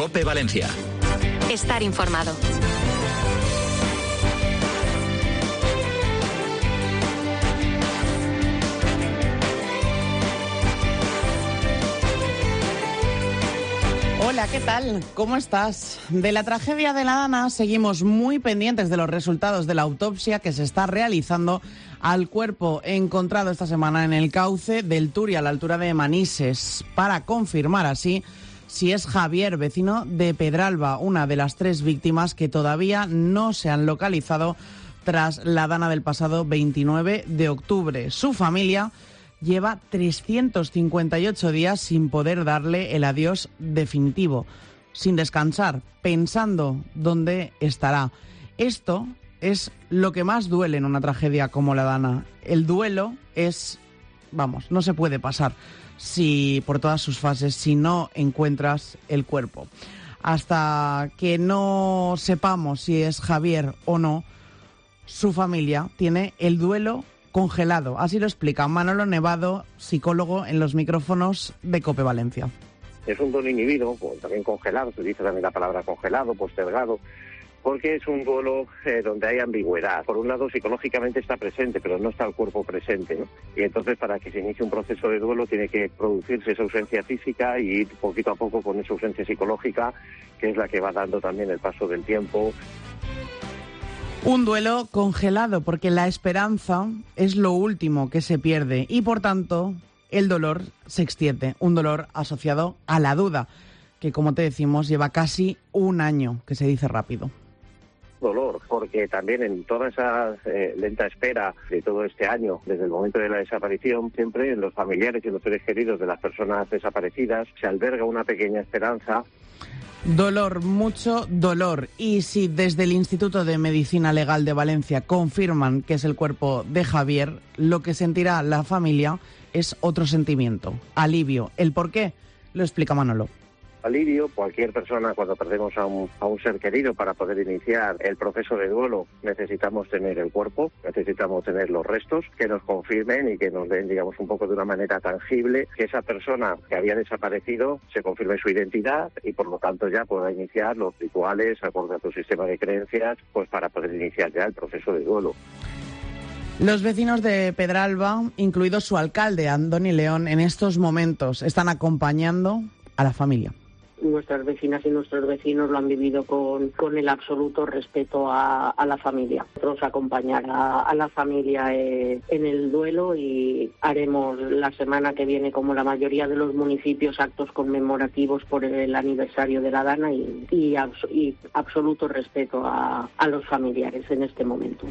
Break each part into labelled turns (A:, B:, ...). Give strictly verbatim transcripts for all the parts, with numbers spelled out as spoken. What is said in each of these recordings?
A: COPE Valencia.
B: Estar informado.
C: Hola, ¿qué tal? ¿Cómo estás? De la tragedia de la Dana seguimos muy pendientes de los resultados de la autopsia que se está realizando al cuerpo encontrado esta semana en el cauce del Turia, a la altura de Manises, para confirmar así si es Javier, vecino de Pedralba, una de las tres víctimas que todavía no se han localizado tras la Dana del pasado veintinueve de octubre. Su familia lleva trescientos cincuenta y ocho días sin poder darle el adiós definitivo, sin descansar, pensando dónde estará. Esto es lo que más duele en una tragedia como la Dana. El duelo es, vamos, no se puede pasar si por todas sus fases si no encuentras el cuerpo. Hasta que no sepamos si es Javier o no, su familia tiene el duelo congelado. Así lo explica Manolo Nevado, psicólogo, en los micrófonos de COPE Valencia.
D: Es un duelo inhibido, también congelado, se dice también la palabra congelado, postergado, porque es un duelo eh, donde hay ambigüedad. Por un lado, psicológicamente está presente, pero no está el cuerpo presente, ¿no? Y entonces, para que se inicie un proceso de duelo, tiene que producirse esa ausencia física y ir poquito a poco con esa ausencia psicológica, que es la que va dando también el paso del tiempo.
C: Un duelo congelado, porque la esperanza es lo último que se pierde y, por tanto, el dolor se extiende. Un dolor asociado a la duda, que, como te decimos, lleva casi un año, que se dice rápido.
D: Dolor, porque también en toda esa eh, lenta espera de todo este año, desde el momento de la desaparición, siempre en los familiares y los seres queridos de las personas desaparecidas se alberga una pequeña esperanza.
C: Dolor, mucho dolor. Y si desde el Instituto de Medicina Legal de Valencia confirman que es el cuerpo de Javier, lo que sentirá la familia es otro sentimiento, alivio. ¿El por qué? Lo explica Manolo.
D: Alivio, cualquier persona cuando perdemos a un, a un ser querido, para poder iniciar el proceso de duelo necesitamos tener el cuerpo, necesitamos tener los restos que nos confirmen y que nos den, digamos, un poco de una manera tangible que esa persona que había desaparecido se confirme su identidad y por lo tanto ya pueda iniciar los rituales acorde a tu sistema de creencias, pues para poder iniciar ya el proceso de duelo.
C: Los vecinos de Pedralba, incluido su alcalde, Andoni León, en estos momentos están acompañando a la familia.
E: Nuestras vecinas y nuestros vecinos lo han vivido con, con el absoluto respeto a, a la familia. Nosotros acompañar a, a la familia eh, en el duelo y haremos la semana que viene, como la mayoría de los municipios, actos conmemorativos por el aniversario de la Dana y, y, abs- y absoluto respeto a, a los familiares en este momento.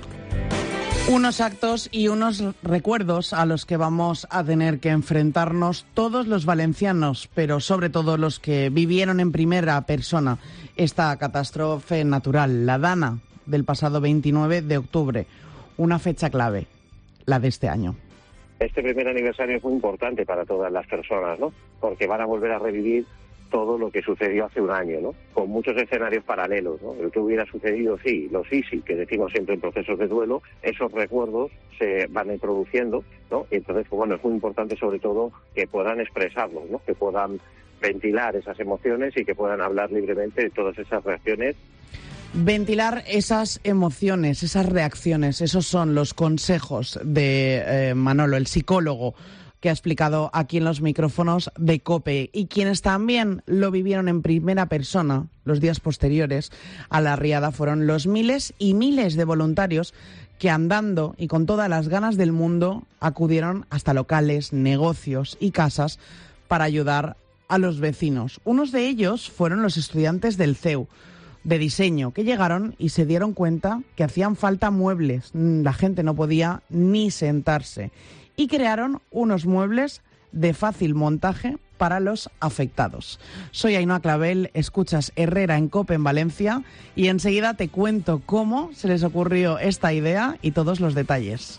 C: Unos actos y unos recuerdos a los que vamos a tener que enfrentarnos todos los valencianos, pero sobre todo los que vivieron en primera persona esta catástrofe natural, la Dana del pasado veintinueve de octubre. Una fecha clave, la de este año.
D: Este primer aniversario es muy importante para todas las personas, ¿no? Porque van a volver a revivir todo lo que sucedió hace un año, ¿no? Con muchos escenarios paralelos, ¿no? Lo que hubiera sucedido, sí, los easy, que decimos siempre en procesos de duelo, esos recuerdos se van introduciendo, ¿no? Y entonces, pues bueno, es muy importante sobre todo que puedan expresarlos, ¿no? Que puedan ventilar esas emociones y que puedan hablar libremente de todas esas reacciones.
C: Ventilar esas emociones, esas reacciones, esos son los consejos de eh, Manolo, el psicólogo, que ha explicado aquí en los micrófonos de COPE, y quienes también lo vivieron en primera persona los días posteriores a la riada fueron los miles y miles de voluntarios que, andando y con todas las ganas del mundo, acudieron hasta locales, negocios y casas para ayudar a los vecinos. Unos de ellos fueron los estudiantes del C E U de diseño, que llegaron y se dieron cuenta que hacían falta muebles, la gente no podía ni sentarse, y crearon unos muebles de fácil montaje para los afectados. Soy Ainhoa Clavel, escuchas Herrera en COPE en Valencia y enseguida te cuento cómo se les ocurrió esta idea y todos los detalles.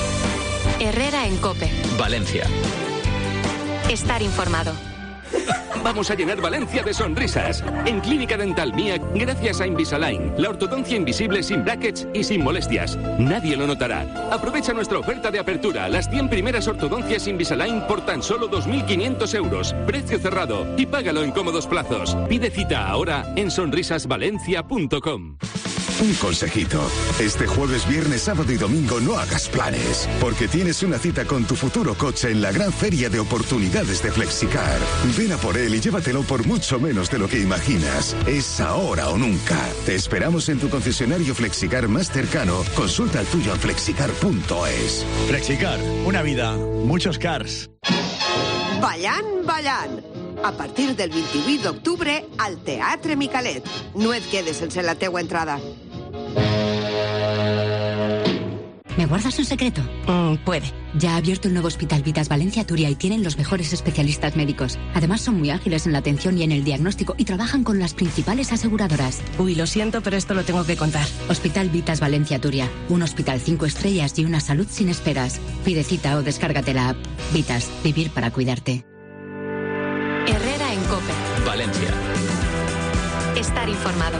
B: Herrera en COPE
A: Valencia.
B: Estar informado.
A: Vamos a llenar Valencia de sonrisas. En Clínica Dental Mía, gracias a Invisalign, la ortodoncia invisible sin brackets y sin molestias. Nadie lo notará. Aprovecha nuestra oferta de apertura, las cien primeras ortodoncias Invisalign por tan solo dos mil quinientos euros. Precio cerrado y págalo en cómodos plazos. Pide cita ahora en sonrisas valencia punto com.
F: Un consejito. Este jueves, viernes, sábado y domingo no hagas planes, porque tienes una cita con tu futuro coche en la gran feria de oportunidades de Flexicar. Ven a por él y llévatelo por mucho menos de lo que imaginas. Es ahora o nunca. Te esperamos en tu concesionario Flexicar más cercano. Consulta el tuyo en flexicar punto es.
G: Flexicar, una vida, muchos cars.
H: Ballant, ballant. A partir del vint-i-vuit d'octubre al Teatre Micalet. No et quedes sense la teua entrada.
I: ¿Me guardas un secreto? Mm, puede. Ya ha abierto el nuevo Hospital Vitas Valencia Turia y tienen los mejores especialistas médicos. Además son muy ágiles en la atención y en el diagnóstico y trabajan con las principales aseguradoras.
J: Uy, lo siento, pero esto lo tengo que contar.
I: Hospital Vitas Valencia Turia. Un hospital cinco estrellas y una salud sin esperas. Pide cita o descárgate la app. Vitas. Vivir para cuidarte.
B: Herrera en COPE.
K: Valencia.
B: Estar informado.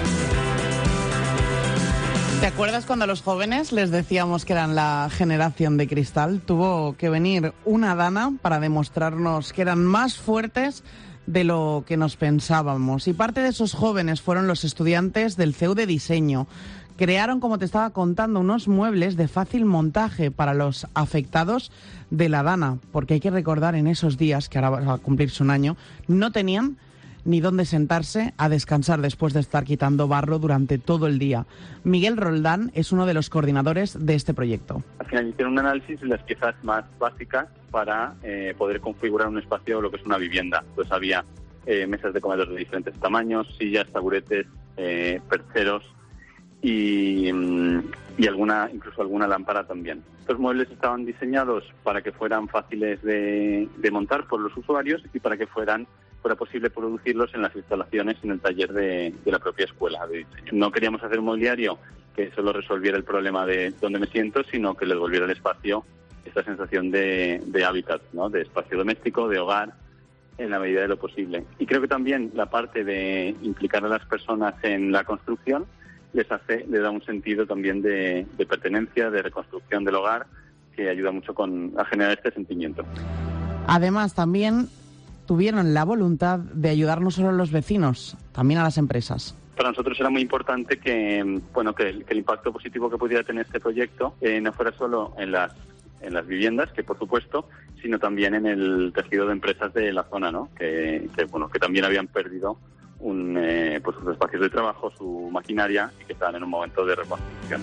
C: ¿Te acuerdas cuando a los jóvenes les decíamos que eran la generación de cristal? Tuvo que venir una dana para demostrarnos que eran más fuertes de lo que nos pensábamos. Y parte de esos jóvenes fueron los estudiantes del C E U de Diseño. Crearon, como te estaba contando, unos muebles de fácil montaje para los afectados de la dana, porque hay que recordar en esos días, que ahora va a cumplirse un año, no tenían ni dónde sentarse a descansar después de estar quitando barro durante todo el día. Miguel Roldán es uno de los coordinadores de este proyecto.
L: Al final hicieron un análisis de las piezas más básicas para eh, poder configurar un espacio, lo que es una vivienda. Pues había eh, mesas de comedor de diferentes tamaños, sillas, taburetes, eh, percheros y, y alguna incluso alguna lámpara también. Estos muebles estaban diseñados para que fueran fáciles de, de montar por los usuarios y para que fueran fuera posible producirlos en las instalaciones, en el taller de, de la propia escuela de diseño. No queríamos hacer un mobiliario que solo resolviera el problema de dónde me siento, sino que les volviera al espacio esta sensación de, de hábitat, ¿no? De espacio doméstico, de hogar, en la medida de lo posible. Y creo que también la parte de implicar a las personas en la construcción les hace, le da un sentido también de, de pertenencia, de reconstrucción del hogar, que ayuda mucho con, a generar este sentimiento.
C: Además, también tuvieron la voluntad de ayudar no solo a los vecinos, también a las empresas.
L: Para nosotros era muy importante que, bueno, que el, que el impacto positivo que pudiera tener este proyecto eh, no fuera solo en las en las viviendas, que por supuesto, sino también en el tejido de empresas de la zona, ¿no? Que, que bueno, que también habían perdido un, eh, pues sus espacios de trabajo, su maquinaria, y que estaban en un momento de reconstrucción.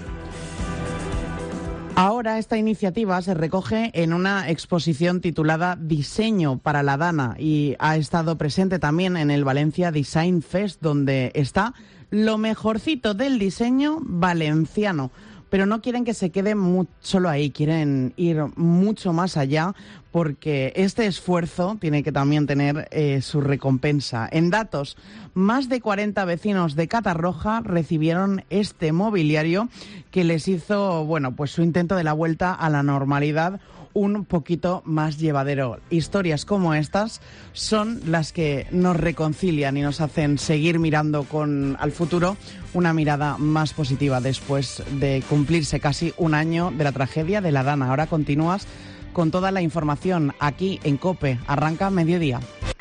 C: Ahora esta iniciativa se recoge en una exposición titulada Diseño para la Dana y ha estado presente también en el Valencia Design Fest, donde está lo mejorcito del diseño valenciano. Pero no quieren que se quede muy solo ahí, quieren ir mucho más allá, porque este esfuerzo tiene que también tener eh, su recompensa. En datos, más de cuarenta vecinos de Catarroja recibieron este mobiliario que les hizo, bueno, pues su intento de la vuelta a la normalidad un poquito más llevadero. Historias como estas son las que nos reconcilian y nos hacen seguir mirando con al futuro una mirada más positiva después de cumplirse casi un año de la tragedia de la Dana. Ahora continúas con toda la información aquí en COPE. Arranca mediodía.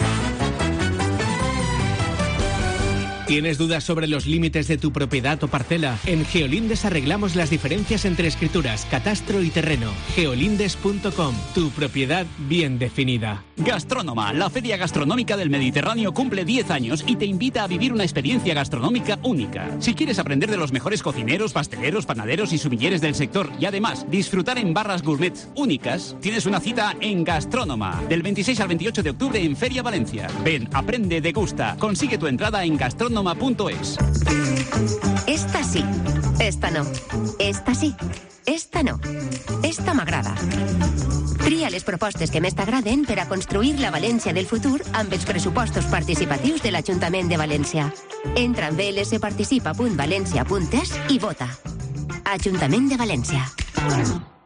M: ¿Tienes dudas sobre los límites de tu propiedad o parcela? En Geolindes arreglamos las diferencias entre escrituras, catastro y terreno. geolindes punto com, tu propiedad bien definida.
N: Gastrónoma, la feria gastronómica del Mediterráneo cumple diez años y te invita a vivir una experiencia gastronómica única. Si quieres aprender de los mejores cocineros, pasteleros, panaderos y sumilleres del sector y además disfrutar en barras gourmet únicas, tienes una cita en Gastrónoma, del veintiséis al veintiocho de octubre en Feria Valencia. Ven, aprende, degusta, consigue tu entrada en gastrónoma punto es.
O: Esta sí, esta no. Esta sí, esta no. Esta m'agrada. Tria les propostes que més t'agraden per a construir la València del futur amb els pressupostos participatius de l'Ajuntament de València. Entra en v l s participa punt valencia punt es i vota. Ajuntament de València.